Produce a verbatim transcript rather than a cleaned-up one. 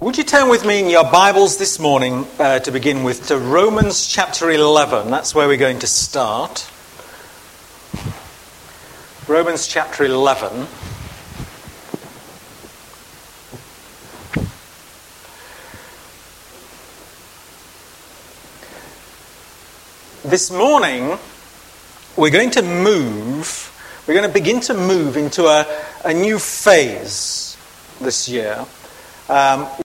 Would you turn with me in your Bibles this morning uh, to begin with to Romans chapter eleven? That's where we're going to start. Romans chapter eleven. This morning we're going to move, we're going to begin to move into a, a new phase this year. Um,